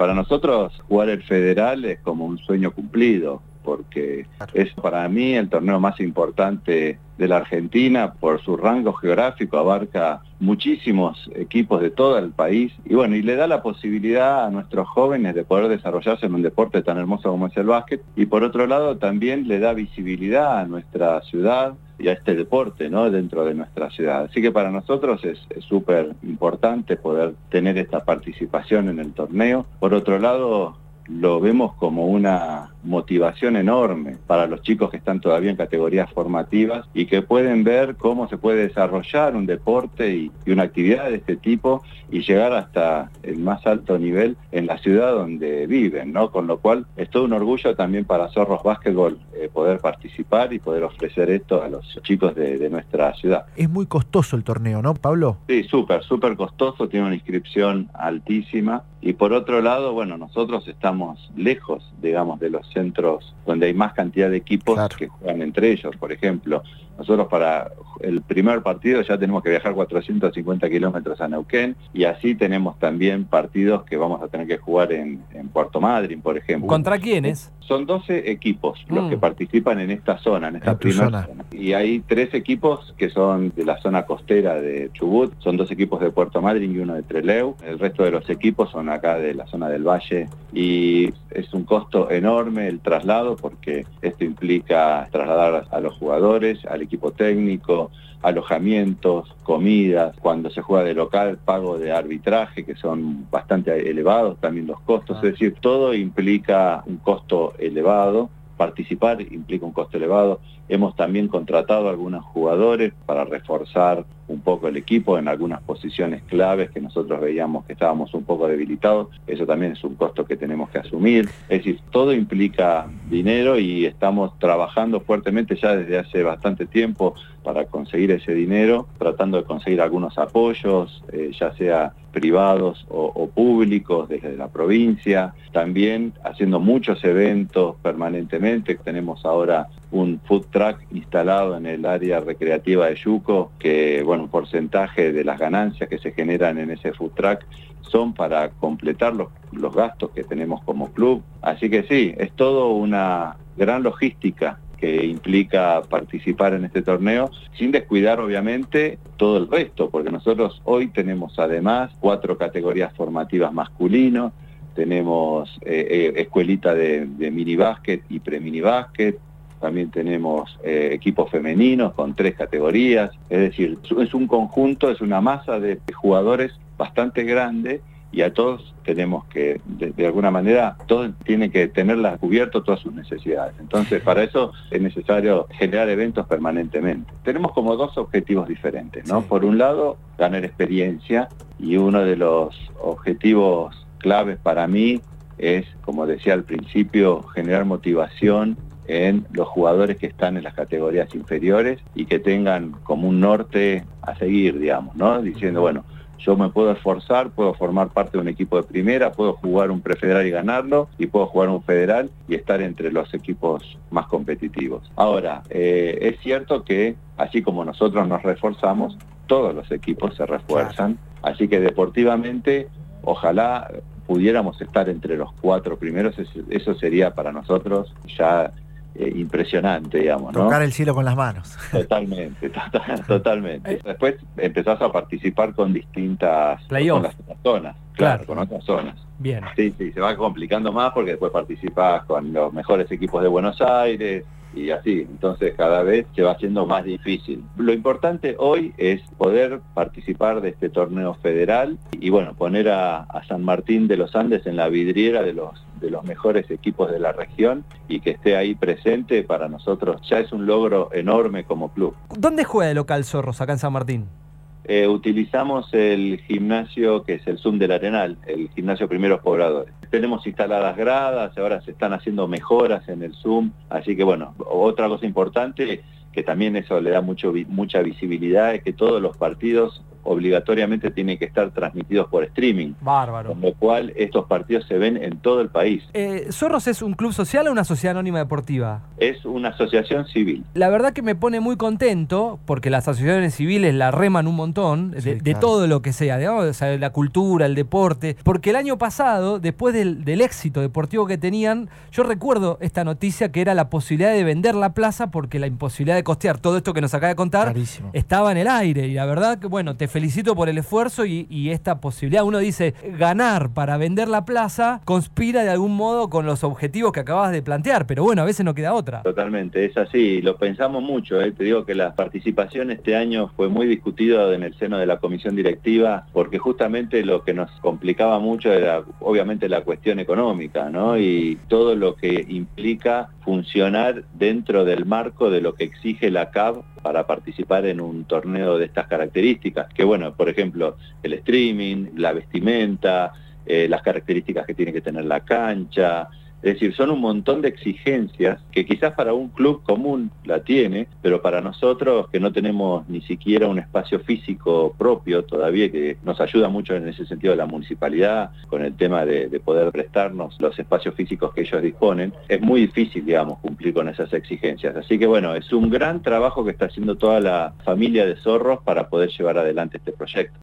para nosotros jugar el Federal es como un sueño cumplido, porque es para mí el torneo más importante de la Argentina por su rango geográfico, abarca muchísimos equipos de todo el país y bueno, y le da la posibilidad a nuestros jóvenes de poder desarrollarse en un deporte tan hermoso como es el básquet, y por otro lado también le da visibilidad a nuestra ciudad y a este deporte, ¿no?, dentro de nuestra ciudad. Así que para nosotros es súper importante poder tener esta participación en el torneo. Por otro lado, lo vemos como una motivación enorme para los chicos que están todavía en categorías formativas y que pueden ver cómo se puede desarrollar un deporte y una actividad de este tipo y llegar hasta el más alto nivel en la ciudad donde viven, ¿no? Con lo cual es todo un orgullo también para Zorros Básquetbol poder participar y poder ofrecer esto a los chicos de nuestra ciudad. Es muy costoso el torneo, ¿no, Pablo? Sí, súper costoso, tiene una inscripción altísima. Y por otro lado, bueno, nosotros estamos lejos, digamos, de los centros donde hay más cantidad de equipos que juegan entre ellos. Por ejemplo, nosotros para el primer partido ya tenemos que viajar 450 kilómetros a Neuquén, y así tenemos también partidos que vamos a tener que jugar en Puerto Madryn, por ejemplo. ¿Contra quiénes? Son 12 equipos los que participan en esta zona, en esta primera zona. Y hay 3 equipos que son de la zona costera de Chubut, son 2 equipos de Puerto Madryn y uno de Trelew. El resto de los equipos son acá de la zona del Valle, y es un costo enorme el traslado, porque esto implica trasladar a los jugadores, al equipo técnico, alojamientos, comidas, cuando se juega de local, pago de arbitraje, que son bastante elevados también los costos, es decir, todo implica un costo elevado. Participar implica un costo elevado. Hemos también contratado a algunos jugadores para reforzar un poco el equipo en algunas posiciones claves que nosotros veíamos que estábamos un poco debilitados. Eso también es un costo que tenemos que asumir. Es decir, todo implica dinero y estamos trabajando fuertemente ya desde hace bastante tiempo para conseguir ese dinero, tratando de conseguir algunos apoyos, ya sea privados o públicos desde la provincia, también haciendo muchos eventos permanentemente. Tenemos ahora un food truck instalado en el área recreativa de Yuco, que bueno, un porcentaje de las ganancias que se generan en ese food truck son para completar los gastos que tenemos como club. Así que sí, es todo una gran logística que implica participar en este torneo, sin descuidar obviamente todo el resto, porque nosotros hoy tenemos además 4 categorías formativas masculinos, tenemos escuelita de minibásquet y preminibásquet, también tenemos equipos femeninos con 3 categorías, es decir, es un conjunto, es una masa de jugadores bastante grande, y a todos tenemos que, de alguna manera, todos tienen que tenerlas cubierto todas sus necesidades. Entonces, para eso es necesario generar eventos permanentemente. Tenemos como 2 objetivos diferentes, ¿no? Sí. Por un lado, ganar experiencia, y uno de los objetivos claves para mí es, como decía al principio, generar motivación en los jugadores que están en las categorías inferiores y que tengan como un norte a seguir, digamos, ¿no? Diciendo, bueno, yo me puedo esforzar, puedo formar parte de un equipo de primera, puedo jugar un prefederal y ganarlo, y puedo jugar un federal y estar entre los equipos más competitivos. Ahora, es cierto que así como nosotros nos reforzamos, todos los equipos se refuerzan, así que deportivamente, ojalá pudiéramos estar entre los 4 primeros, eso sería para nosotros ya impresionante, digamos, ¿no? Tocar el cielo con las manos. Totalmente. Después empezás a participar con distintas con las zonas, claro, con otras zonas. Bien. Sí, se va complicando más porque después participás con los mejores equipos de Buenos Aires y así, entonces cada vez se va haciendo más difícil. Lo importante hoy es poder participar de este torneo federal y bueno, poner a San Martín de los Andes en la vidriera de los mejores equipos de la región, y que esté ahí presente para nosotros ya es un logro enorme como club. ¿Dónde juega de local Zorros acá en San Martín? Utilizamos el gimnasio que es el Zoom del Arenal, el gimnasio Primeros Pobladores. Tenemos instaladas gradas, ahora se están haciendo mejoras en el Zoom, así que bueno, otra cosa importante que también eso le da mucha visibilidad es que todos los partidos obligatoriamente tienen que estar transmitidos por streaming. Bárbaro. Con lo cual estos partidos se ven en todo el país. ¿Zorros es un club social o una sociedad anónima deportiva? Es una asociación civil. La verdad que me pone muy contento, porque las asociaciones civiles la reman un montón, Sí, de claro. todo lo que sea, digamos, o sea, la cultura, el deporte, porque el año pasado, después del éxito deportivo que tenían, yo recuerdo esta noticia que era la posibilidad de vender la plaza, porque la imposibilidad de costear todo esto que nos acaba de contar Clarísimo. estaba en el aire, y la verdad que, bueno, te felicito por el esfuerzo y esta posibilidad. Uno dice, ganar para vender la plaza conspira de algún modo con los objetivos que acabas de plantear, pero bueno, a veces no queda otra. Totalmente, es así, lo pensamos mucho, te digo que la participación este año fue muy discutida en el seno de la comisión directiva, porque justamente lo que nos complicaba mucho era obviamente la cuestión económica, ¿no? Y todo lo que implica funcionar dentro del marco de lo que exige la CAB para participar en un torneo de estas características, que bueno, por ejemplo, el streaming, la vestimenta, las características que tiene que tener la cancha. Es decir, son un montón de exigencias que quizás para un club común la tiene, pero para nosotros que no tenemos ni siquiera un espacio físico propio todavía, que nos ayuda mucho en ese sentido la municipalidad, con el tema de poder prestarnos los espacios físicos que ellos disponen, es muy difícil, digamos, cumplir con esas exigencias. Así que bueno, es un gran trabajo que está haciendo toda la familia de Zorros para poder llevar adelante este proyecto.